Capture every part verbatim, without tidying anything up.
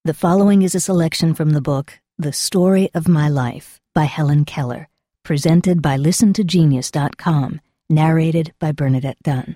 The following is a selection from the book The Story of My Life by Helen Keller, presented by listen to genius dot com, narrated by Bernadette Dunn.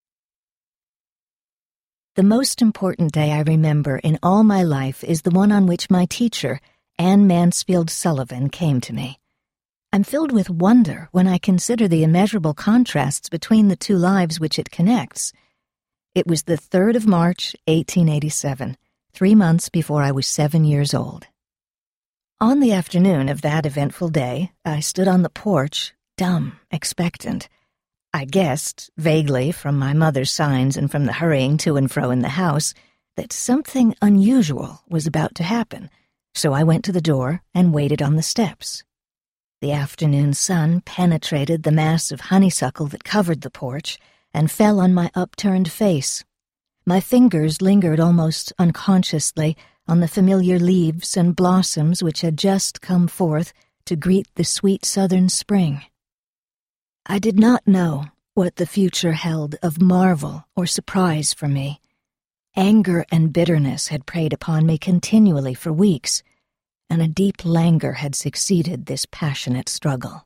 The most important day I remember in all my life is the one on which my teacher, Anne Mansfield Sullivan, came to me. I'm filled with wonder when I consider the immeasurable contrasts between the two lives which it connects. It was the third of March, eighteen eighty-seven, three months before I was seven years old. On the afternoon of that eventful day, I stood on the porch, dumb, expectant. I guessed, vaguely, from my mother's signs and from the hurrying to and fro in the house, that something unusual was about to happen, so I went to the door and waited on the steps. The afternoon sun penetrated the mass of honeysuckle that covered the porch and fell on my upturned face. My fingers lingered almost unconsciously on the familiar leaves and blossoms which had just come forth to greet the sweet southern spring. I did not know what the future held of marvel or surprise for me. Anger and bitterness had preyed upon me continually for weeks, and a deep languor had succeeded this passionate struggle.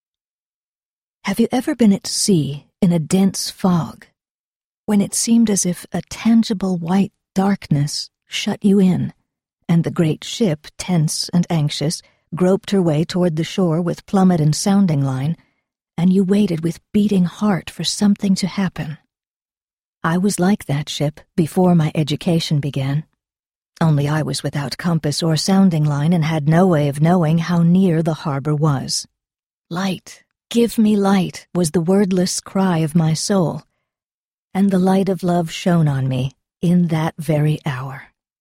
Have you ever been at sea in a dense fog, when it seemed as if a tangible white darkness shut you in, and the great ship, tense and anxious, groped her way toward the shore with plummet and sounding line, and you waited with beating heart for something to happen? I was like that ship before my education began, only I was without compass or sounding line and had no way of knowing how near the harbor was. Light, give me light, was the wordless cry of my soul, and the light of love shone on me in that very hour.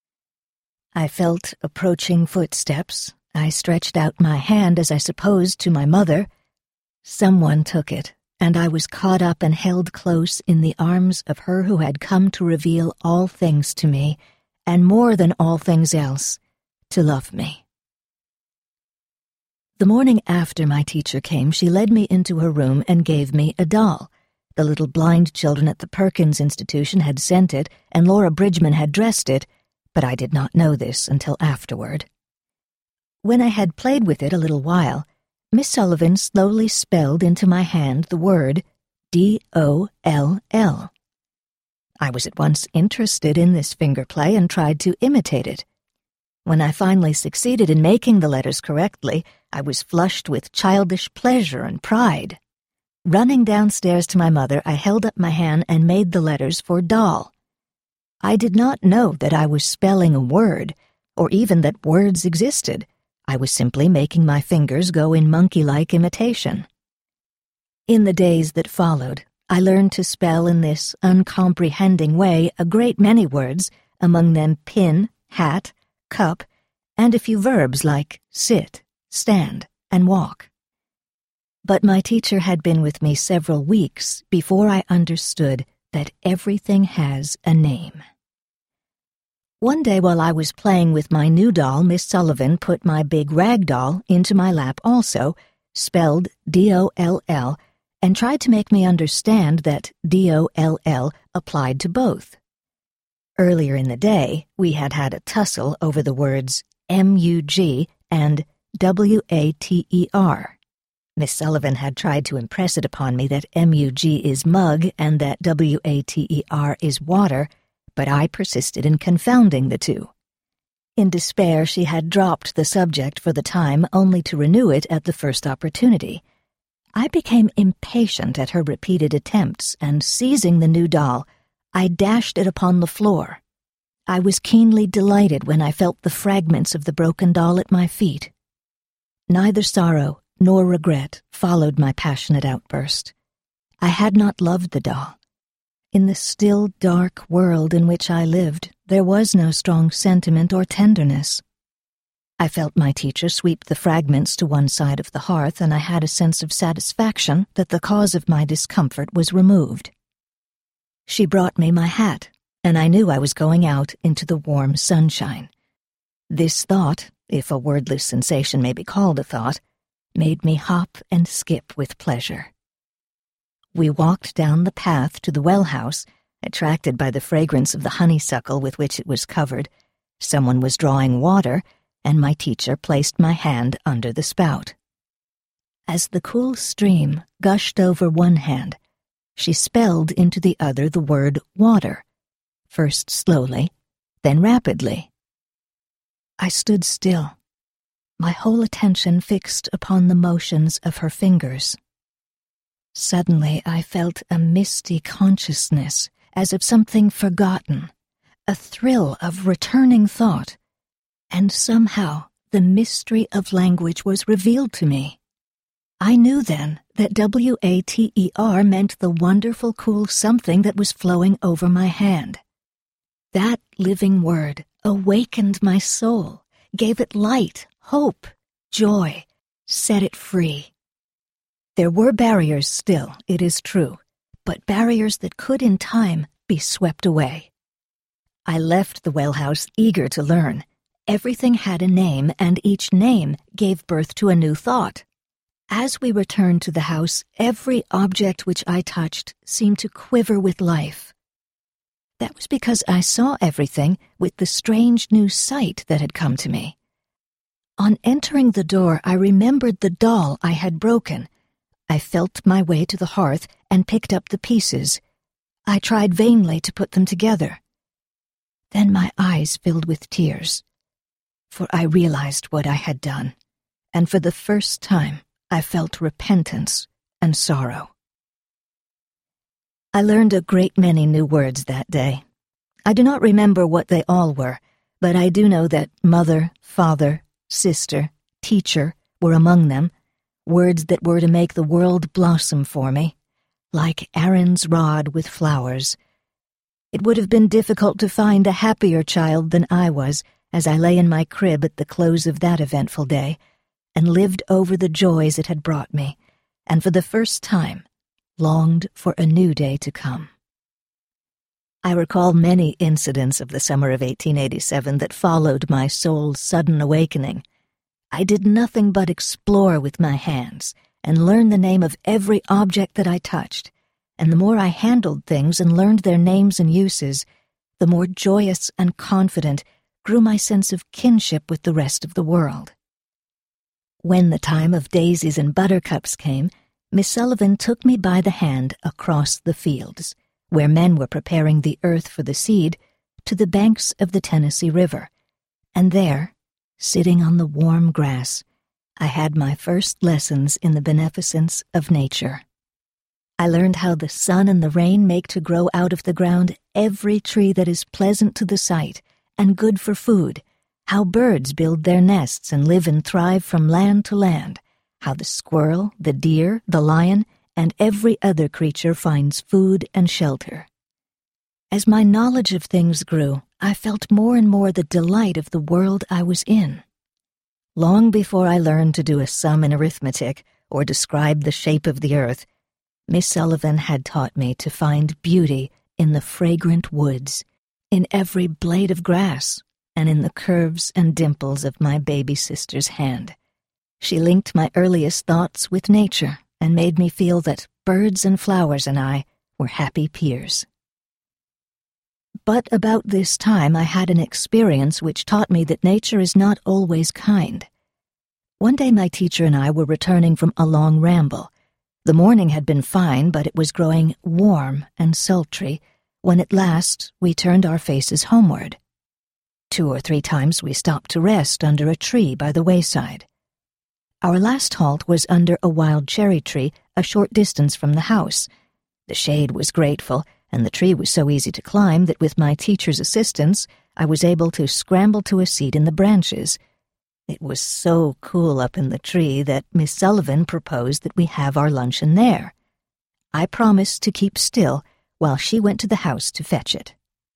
I felt approaching footsteps. I stretched out my hand, as I supposed, to my mother. Someone took it, and I was caught up and held close in the arms of her who had come to reveal all things to me, and more than all things else, to love me. The morning after my teacher came, she led me into her room and gave me a doll. The little blind children at the Perkins Institution had sent it, and Laura Bridgman had dressed it, but I did not know this until afterward. When I had played with it a little while, Miss Sullivan slowly spelled into my hand the word D O L L. I was at once interested in this finger play and tried to imitate it. When I finally succeeded in making the letters correctly, I was flushed with childish pleasure and pride. Running downstairs to my mother, I held up my hand and made the letters for doll. I did not know that I was spelling a word, or even that words existed. I was simply making my fingers go in monkey-like imitation. In the days that followed, I learned to spell in this uncomprehending way a great many words, among them pin, hat, cup, and a few verbs like sit, stand, and walk. But my teacher had been with me several weeks before I understood that everything has a name. One day while I was playing with my new doll, Miss Sullivan put my big rag doll into my lap also, spelled D O L L, and tried to make me understand that D O L L applied to both. Earlier in the day, we had had a tussle over the words M U G and W A T E R. Miss Sullivan had tried to impress it upon me that M U G is mug and that W A T E R is water, but I persisted in confounding the two. In despair, she had dropped the subject for the time, only to renew it at the first opportunity. I became impatient at her repeated attempts, and seizing the new doll, I dashed it upon the floor. I was keenly delighted when I felt the fragments of the broken doll at my feet. Neither sorrow nor regret followed my passionate outburst. I had not loved the doll. In the still, dark world in which I lived, there was no strong sentiment or tenderness. I felt my teacher sweep the fragments to one side of the hearth, and I had a sense of satisfaction that the cause of my discomfort was removed. She brought me my hat, and I knew I was going out into the warm sunshine. This thought, if a wordless sensation may be called a thought, made me hop and skip with pleasure. We walked down the path to the well house, attracted by the fragrance of the honeysuckle with which it was covered, Someone was drawing water, and my teacher placed my hand under the spout. As the cool stream gushed over one hand, she spelled into the other the word water, first slowly, then rapidly. I stood still, my whole attention fixed upon the motions of her fingers. Suddenly I felt a misty consciousness, as of something forgotten, a thrill of returning thought, and somehow the mystery of language was revealed to me. I knew then that W A T E R meant the wonderful cool something that was flowing over my hand. That living word awakened my soul, gave it light, hope, joy, set it free. There were barriers still, it is true, but barriers that could in time be swept away. I left the well house eager to learn. Everything had a name, and each name gave birth to a new thought. As we returned to the house, every object which I touched seemed to quiver with life. That was because I saw everything with the strange new sight that had come to me. On entering the door, I remembered the doll I had broken. I felt my way to the hearth and picked up the pieces. I tried vainly to put them together. Then my eyes filled with tears, for I realized what I had done, and for the first time I felt repentance and sorrow. I learned a great many new words that day. I do not remember what they all were, but I do know that mother, father, sister, teacher were among them, words that were to make the world blossom for me, like Aaron's rod with flowers. It would have been difficult to find a happier child than I was as I lay in my crib at the close of that eventful day, and lived over the joys it had brought me, and for the first time longed for a new day to come. I recall many incidents of the summer of eighteen eighty-seven that followed my soul's sudden awakening. I did nothing but explore with my hands and learn the name of every object that I touched, and the more I handled things and learned their names and uses, the more joyous and confident grew my sense of kinship with the rest of the world. When the time of daisies and buttercups came, Miss Sullivan took me by the hand across the fields, where men were preparing the earth for the seed, to the banks of the Tennessee River, and there, sitting on the warm grass, I had my first lessons in the beneficence of nature. I learned how the sun and the rain make to grow out of the ground every tree that is pleasant to the sight and good for food, how birds build their nests and live and thrive from land to land, how the squirrel, the deer, the lion, and every other creature finds food and shelter. As my knowledge of things grew, I felt more and more the delight of the world I was in. Long before I learned to do a sum in arithmetic or describe the shape of the earth, Miss Sullivan had taught me to find beauty in the fragrant woods, in every blade of grass, and in the curves and dimples of my baby sister's hand. She linked my earliest thoughts with nature and made me feel that birds and flowers and I were happy peers. But about this time I had an experience which taught me that nature is not always kind. One day my teacher and I were returning from a long ramble. The morning had been fine, but it was growing warm and sultry when at last we turned our faces homeward. Two or three times we stopped to rest under a tree by the wayside. Our last halt was under a wild cherry tree a short distance from the house. The shade was grateful, and the tree was so easy to climb that with my teacher's assistance I was able to scramble to a seat in the branches. It was so cool up in the tree that Miss Sullivan proposed that we have our luncheon there. I promised to keep still while she went to the house to fetch it.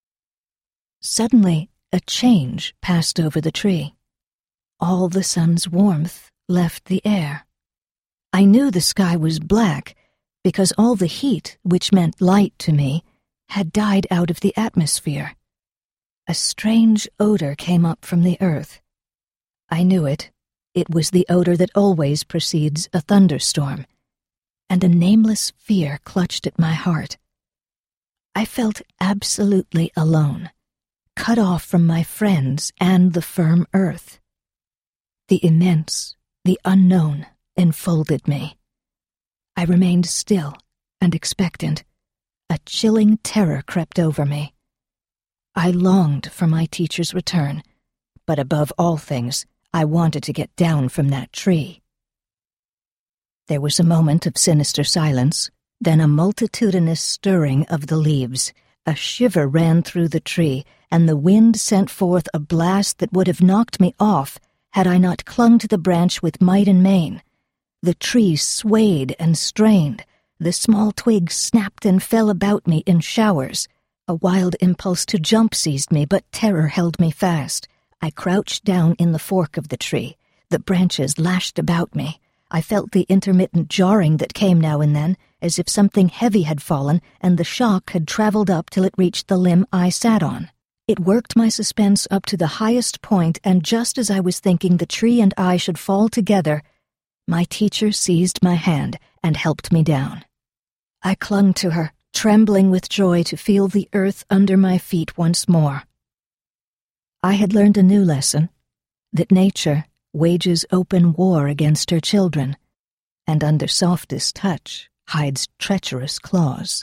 Suddenly, a change passed over the tree. All the sun's warmth left the air. I knew the sky was black because all the heat, which meant light to me, had died out of the atmosphere. A strange odor came up from the earth. I knew it. It was the odor that always precedes a thunderstorm, and a nameless fear clutched at my heart. I felt absolutely alone, cut off from my friends and the firm earth. The immense, the unknown, enfolded me. I remained still and expectant. A chilling terror crept over me. I longed for my teacher's return, but above all things, I wanted to get down from that tree. There was a moment of sinister silence, then a multitudinous stirring of the leaves. A shiver ran through the tree, and the wind sent forth a blast that would have knocked me off had I not clung to the branch with might and main. The tree swayed and strained. The small twigs snapped and fell about me in showers. A wild impulse to jump seized me, but terror held me fast. I crouched down in the fork of the tree. The branches lashed about me. I felt the intermittent jarring that came now and then, as if something heavy had fallen and the shock had traveled up till it reached the limb I sat on. It worked my suspense up to the highest point, and just as I was thinking the tree and I should fall together, my teacher seized my hand and helped me down. I clung to her, trembling with joy to feel the earth under my feet once more. I had learned a new lesson, that nature wages open war against her children, and under softest touch hides treacherous claws.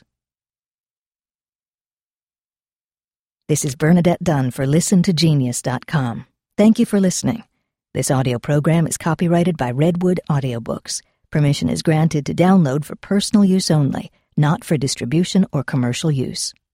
This is Bernadette Dunn for listen to genius dot com. Thank you for listening. This audio program is copyrighted by Redwood Audiobooks. Permission is granted to download for personal use only, not for distribution or commercial use.